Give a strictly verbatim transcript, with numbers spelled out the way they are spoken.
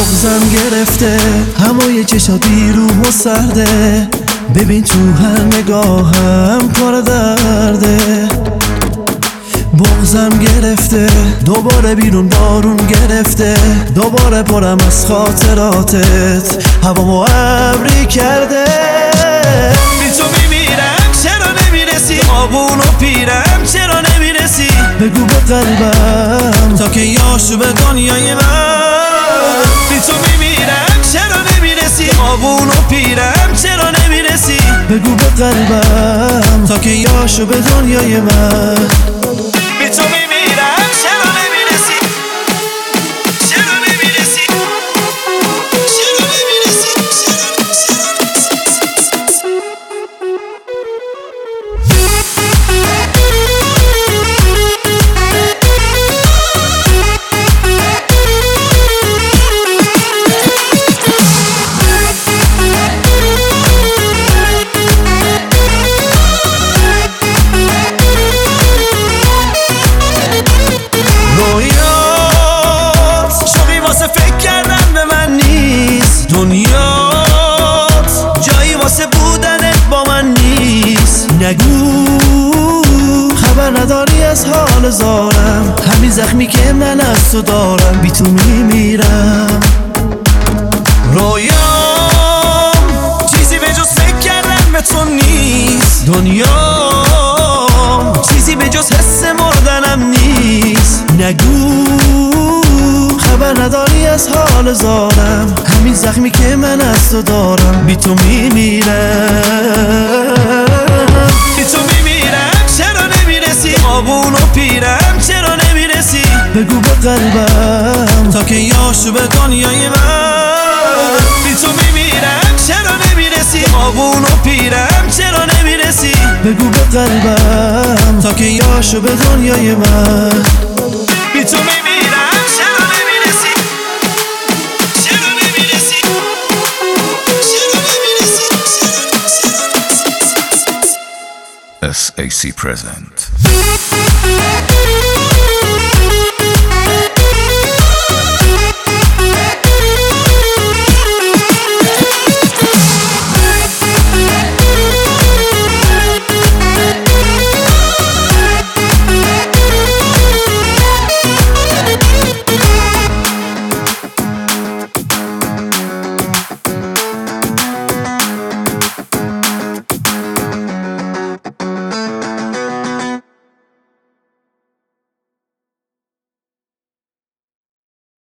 بغزم گرفته همای چشات بیروح و سرده، ببین تو هر نگاهم پر درده. بغزم گرفته دوباره بیرون بارون گرفته، دوباره پرم از خاطراتت هوامو ابری کرده. بی تو میمیرم چرا نمیرسی، آبون و پیرم چرا نمیرسی، بگو به قلبم تا که یاشو به دنیای من. بی تو میمیرم چرا نمیرسی، آبون و پیرم چرا نمیرسی، بگو به قلبم تا که یاشو به دنیای من. بی تو میمیرم چرا نمیرسی، چرا نمیرسی، چرا نمیرسی، دنیات جایی واسه بودنت با من نیست. نگو خبر نداری از حال زارم، همین زخمی که من از تو دارم. بی تو میمیرم رویام چیزی به جز فکر کردن به تو نیست. دنیام چیزی به جز حس مردنم نیست. نگو خبر نداری از حال زارم، همین زخمی که من از تو دارم. بی تو میمیرم، بی تو میمیرم چرا نمیرسی، آبون و پیرم چرا نمیرسی، بگو به قلبم تا که یاشو به دنیای من. بی تو میمیرم چرا نمیرسی، آبون و پیرم چرا نمیرسی، بگو به قلبم تا که یاشو به دنیای من. بی تو میمیرم چرا نمیرسی، چرا نمیرسی، چرا نمیرسی. S A C present.